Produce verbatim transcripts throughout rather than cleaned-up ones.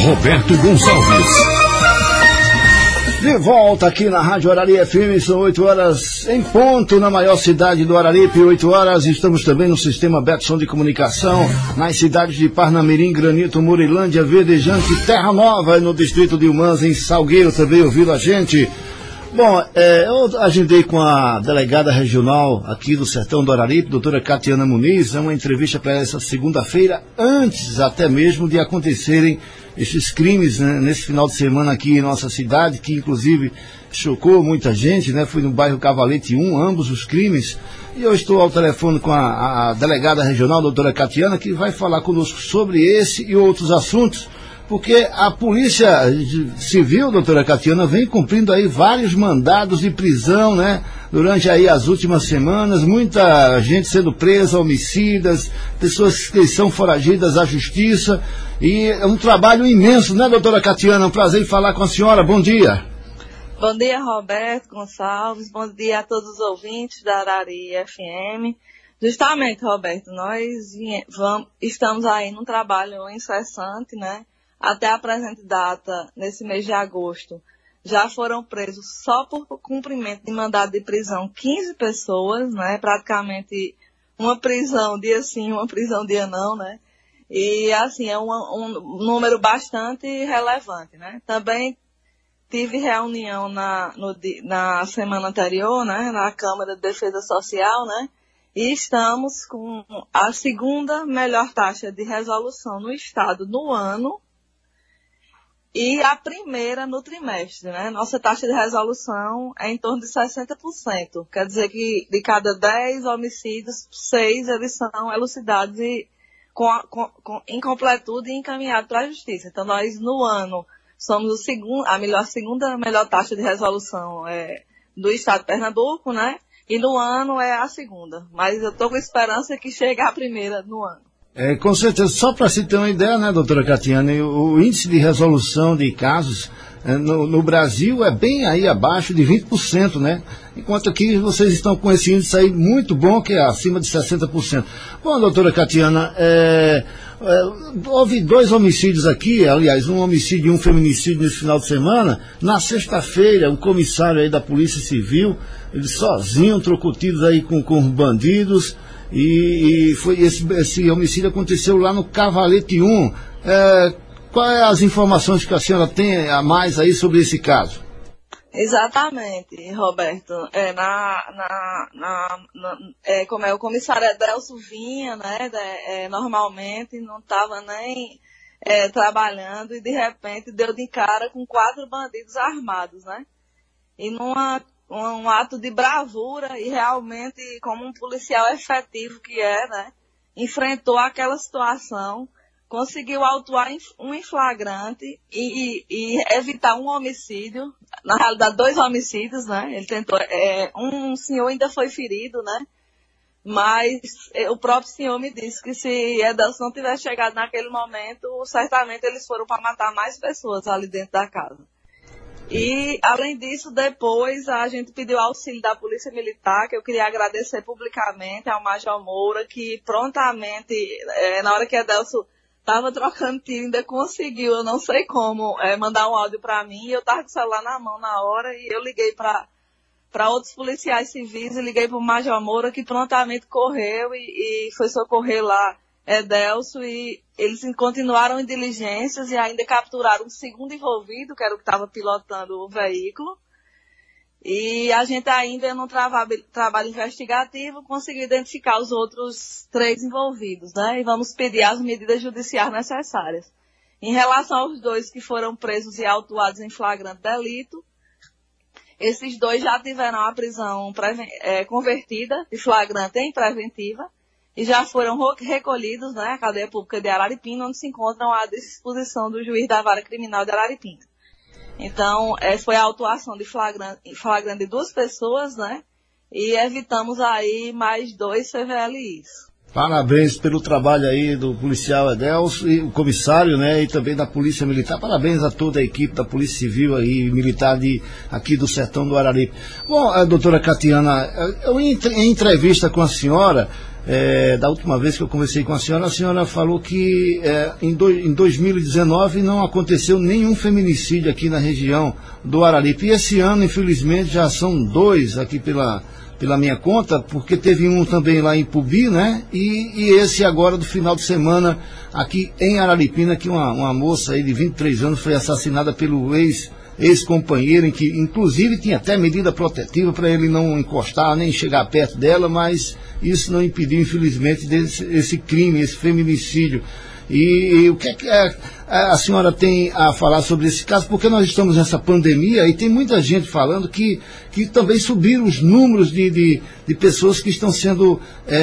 Roberto Gonçalves. De volta aqui na Rádio Arari F M, são oito horas em ponto na maior cidade do Araripe, oito horas. Estamos também no sistema Betson de comunicação, nas cidades de Parnamirim, Granito, Murilândia, Verdejante, Terra Nova, no distrito de Humãs, em Salgueiro, também ouvindo a gente. Bom, é, eu agendei com a delegada regional aqui do Sertão do Araripe, doutora Catiana Muniz, é uma entrevista para essa segunda-feira, antes até mesmo de acontecerem esses crimes, né, nesse final de semana aqui em nossa cidade, que inclusive chocou muita gente, né? Fui no bairro Cavalete um, ambos os crimes, e eu estou ao telefone com a, a delegada regional, doutora Catiana, que vai falar conosco sobre esse e outros assuntos, porque a Polícia Civil, doutora Catiana, vem cumprindo aí vários mandados de prisão, né? Durante aí as últimas semanas, muita gente sendo presa, homicidas, pessoas que são foragidas à justiça, e é um trabalho imenso, né, doutora Catiana? Um prazer em falar com a senhora, bom dia. Bom dia, Roberto Gonçalves, bom dia a todos os ouvintes da Arari F M. Justamente, Roberto, nós vamos, estamos aí num trabalho incessante, né? Até a presente data, nesse mês de agosto, já foram presos só por cumprimento de mandado de prisão quinze pessoas, né? Praticamente uma prisão dia sim, uma prisão dia não, né? E assim, é um, um número bastante relevante, né? Também tive reunião na, no, na semana anterior, né? Na Câmara de Defesa Social, né? E estamos com a segunda melhor taxa de resolução no estado no ano, e a primeira no trimestre, né? Nossa taxa de resolução é em torno de sessenta por cento. Quer dizer que de cada dez homicídios, seis eles são elucidados e com, com, com, em completude e encaminhados para a justiça. Então nós, no ano, somos o segundo, a melhor, segunda melhor taxa de resolução é, do estado de Pernambuco, né? E no ano é a segunda. Mas eu estou com esperança que chegue a primeira no ano. É, com certeza, só para se ter uma ideia, né, doutora Catiana, o, o índice de resolução de casos é, no, no Brasil é bem aí abaixo de vinte por cento, né? Enquanto aqui vocês estão com esse índice aí muito bom, que é acima de sessenta por cento. Bom, doutora Catiana, é, é, houve dois homicídios aqui, aliás, um homicídio e um feminicídio nesse final de semana. Na sexta-feira, o comissário aí da Polícia Civil, ele sozinho, trocou tiros aí com, com bandidos. E, e foi esse, esse homicídio aconteceu lá no Cavalete um. É, quais as informações que a senhora tem a mais aí sobre esse caso? Exatamente, Roberto. É, na, na, na, na, é, como é, o comissário Adelso vinha, né, é, normalmente não estava nem é, trabalhando, e de repente deu de cara com quatro bandidos armados, né? E numa um ato de bravura, e realmente, como um policial efetivo que é, né, enfrentou aquela situação, conseguiu autuar um em flagrante e, e, e evitar um homicídio, na realidade dois homicídios, né, ele tentou, é, um senhor ainda foi ferido, né, mas é, o próprio senhor me disse que se Edelson não tivesse chegado naquele momento, certamente eles foram para matar mais pessoas ali dentro da casa. E, além disso, depois a gente pediu auxílio da Polícia Militar, que eu queria agradecer publicamente ao Major Moura, que prontamente, é, na hora que Edelson estava trocando tiro, ainda conseguiu, eu não sei como, é, mandar um áudio para mim, e eu estava com o celular na mão na hora, e eu liguei para para outros policiais civis, e liguei para o Major Moura, que prontamente correu e, e foi socorrer lá Edelson, e eles continuaram em diligências e ainda capturaram um segundo envolvido, que era o que estava pilotando o veículo. E a gente ainda no trabalho, trabalho investigativo conseguiu identificar os outros três envolvidos, né? E vamos pedir as medidas judiciais necessárias. Em relação aos dois que foram presos e autuados em flagrante delito, esses dois já tiveram a prisão é, convertida de flagrante em preventiva, e já foram recolhidos, né, à cadeia pública de Araripina, onde se encontram à disposição do juiz da vara criminal de Araripina. Então, é, foi a autuação de flagrante, flagrante de duas pessoas, né, e evitamos aí mais dois C V L Is. Parabéns pelo trabalho aí do policial Edelson e o comissário, né, e também da Polícia Militar. Parabéns a toda a equipe da Polícia Civil aí, militar de, aqui do Sertão do Araripe. Bom, a doutora Catiana, eu em entrevista com a senhora, É, da última vez que eu conversei com a senhora, a senhora falou que é, em, do, em dois mil e dezenove não aconteceu nenhum feminicídio aqui na região do Araripe. E esse ano, infelizmente, já são dois aqui pela, pela minha conta, porque teve um também lá em Ipubi, né? E, e esse agora do final de semana aqui em Araripina, que uma, uma moça aí de vinte e três anos foi assassinada pelo ex ex-companheiro, em que inclusive tinha até medida protetiva para ele não encostar, nem chegar perto dela, mas isso não impediu, infelizmente, desse, esse crime, esse feminicídio. E, e o que é que a, a senhora tem a falar sobre esse caso? Porque nós estamos nessa pandemia e tem muita gente falando que, que também subiram os números de, de, de pessoas que estão sendo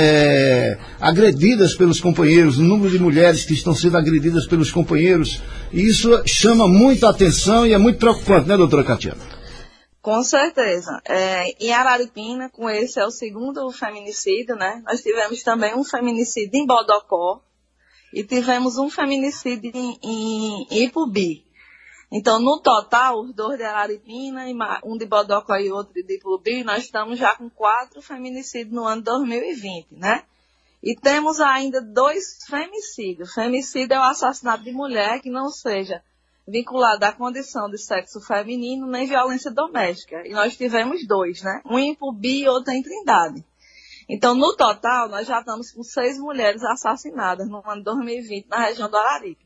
é, agredidas pelos companheiros, o número de mulheres que estão sendo agredidas pelos companheiros. E isso chama muita atenção e é muito preocupante, né, doutora Catiana? Com certeza. É, em Araripina, com esse é o segundo feminicídio, né? Nós tivemos também um feminicídio em Bodocó, e tivemos um feminicídio em, em Ipubi. Então, no total, os dois de Araripina, um de Bodocó e outro de Ipubi, nós estamos já com quatro feminicídios no ano dois mil e vinte, né? E temos ainda dois femicídios. Femicídio é o assassinato de mulher que não seja vinculado à condição de sexo feminino nem violência doméstica. E nós tivemos dois, né? Um em Ipubi e outro em Trindade. Então, no total, nós já estamos com seis mulheres assassinadas no ano dois mil e vinte na região do Araripe.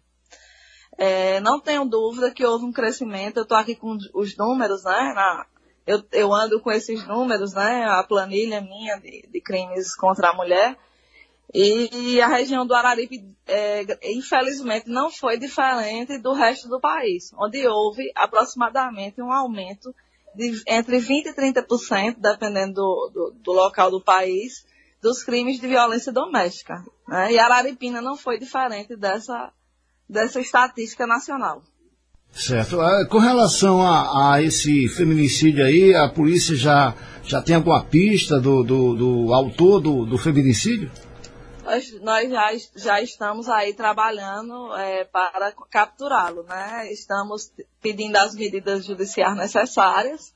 É, não tenho dúvida que houve um crescimento. Eu estou aqui com os números, né? Na, eu, eu ando com esses números, né? A planilha minha de, de crimes contra a mulher. E, e a região do Araripe, é, infelizmente, não foi diferente do resto do país, onde houve aproximadamente um aumento de entre vinte por cento e trinta por cento, dependendo do, do, do local do país, dos crimes de violência doméstica, né? E Araripina não foi diferente dessa, dessa estatística nacional. Certo. Com relação a, a esse feminicídio aí, a polícia já, já tem alguma pista do, do, do autor do, do feminicídio? Nós, nós já, já estamos aí trabalhando é, para capturá-lo, né? Estamos pedindo as medidas judiciais necessárias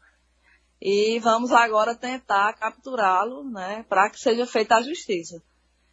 e vamos agora tentar capturá-lo, né? Para que seja feita a justiça.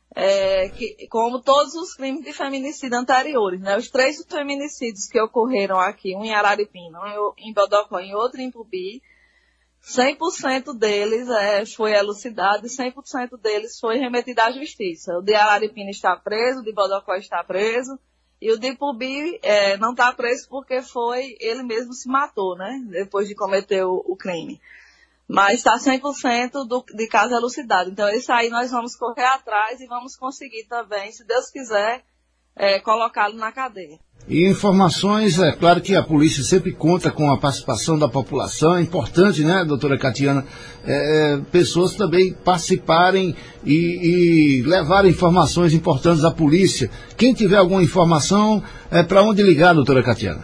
É, que, como todos os crimes de feminicídio anteriores, né? Os três feminicídios que ocorreram aqui, um em Araripina, um em Bodocó e outro em Ipubi, cem por cento deles é, foi elucidado e cem por cento deles foi remetido à justiça. O de Araripina está preso, o de Bodocó está preso e o de Ipubi é, não está preso porque foi, ele mesmo se matou, né? Depois de cometer o, o crime. Mas está cem por cento do, de caso elucidado. Então, isso aí nós vamos correr atrás e vamos conseguir também, se Deus quiser, é, colocá-lo na cadeia. E informações, é claro que a polícia sempre conta com a participação da população, é importante, né, doutora Catiana, é, é, pessoas também participarem e, e levarem informações importantes à polícia. Quem tiver alguma informação, é para onde ligar, doutora Catiana?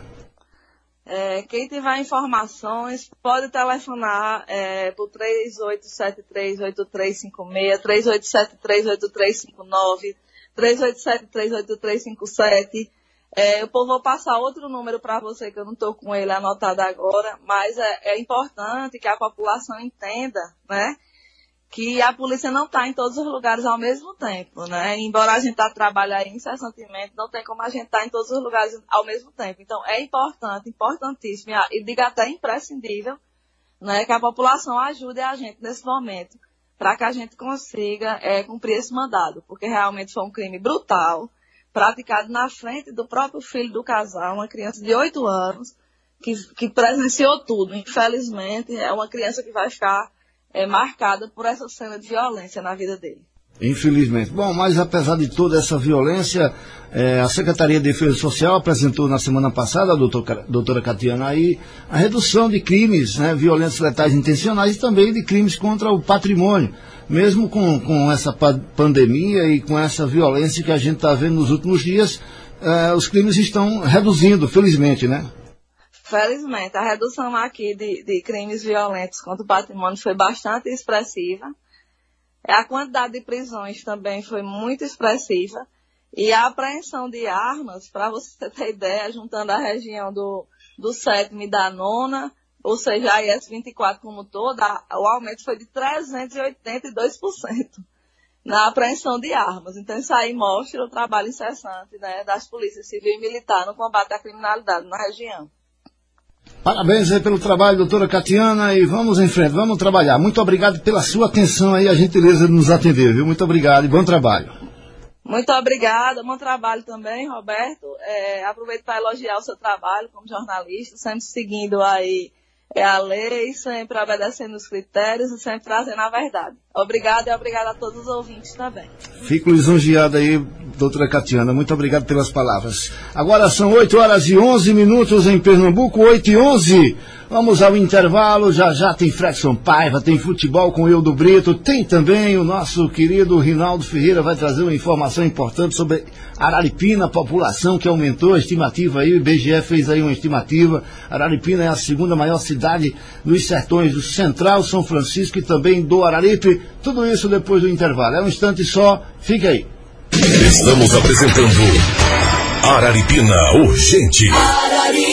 É, quem tiver informações pode telefonar é, por três oito sete três, oito três cinco seis, três oito sete três, oito três cinco nove, três oito sete três, oito três cinco sete. É, eu vou passar outro número para você, que eu não estou com ele anotado agora, mas é, é importante que a população entenda, né, que a polícia não está em todos os lugares ao mesmo tempo, né? Embora a gente está trabalhando incessantemente, não tem como a gente estar tá em todos os lugares ao mesmo tempo. Então, é importante, importantíssimo, e digo até imprescindível, né, que a população ajude a gente nesse momento, para que a gente consiga é, cumprir esse mandado, porque realmente foi um crime brutal, praticado na frente do próprio filho do casal, uma criança de oito anos, que, que presenciou tudo. Infelizmente, é uma criança que vai ficar é, marcada por essa cena de violência na vida dele. Infelizmente. Bom, mas apesar de toda essa violência, é, a Secretaria de Defesa Social apresentou na semana passada, a doutor, doutora Catiana, aí, a redução de crimes, né, violências letais intencionais e também de crimes contra o patrimônio. Mesmo com, com essa pa- pandemia e com essa violência que a gente está vendo nos últimos dias, eh, os crimes estão reduzindo, felizmente, né? Felizmente. A redução aqui de, de crimes violentos contra o patrimônio foi bastante expressiva. A quantidade de prisões também foi muito expressiva. E a apreensão de armas, para você ter ideia, juntando a região do, do sétimo e da nona, ou seja, a I S vinte e quatro como toda, o aumento foi de trezentos e oitenta e dois por cento. na apreensão de armas. Então, isso aí mostra o trabalho incessante, né, das polícias civil e militar no combate à criminalidade na região. Parabéns aí pelo trabalho, doutora Catiana, e vamos em frente, vamos trabalhar. Muito obrigado pela sua atenção aí, a gentileza de nos atender, viu? Muito obrigado e bom trabalho. Muito obrigada, bom trabalho também, Roberto. É, aproveito para elogiar o seu trabalho como jornalista, sempre seguindo aí é, a lei, sempre obedecendo os critérios e sempre trazendo a verdade. Obrigada e obrigada a todos os ouvintes também. Fico lisonjeado aí, doutora Catiana, muito obrigado pelas palavras. Agora são oito horas e onze minutos em Pernambuco, oito e onze. Vamos ao intervalo, já já tem Fredson Paiva, tem futebol com Eudo Brito, tem também o nosso querido Rinaldo Ferreira, vai trazer uma informação importante sobre Araripina, a população que aumentou a estimativa aí, o I B G E fez aí uma estimativa. Araripina é a segunda maior cidade dos sertões do Central, São Francisco e também do Araripe. Tudo isso depois do intervalo. É um instante só, fica aí. Estamos apresentando Araripina Urgente. Araripina.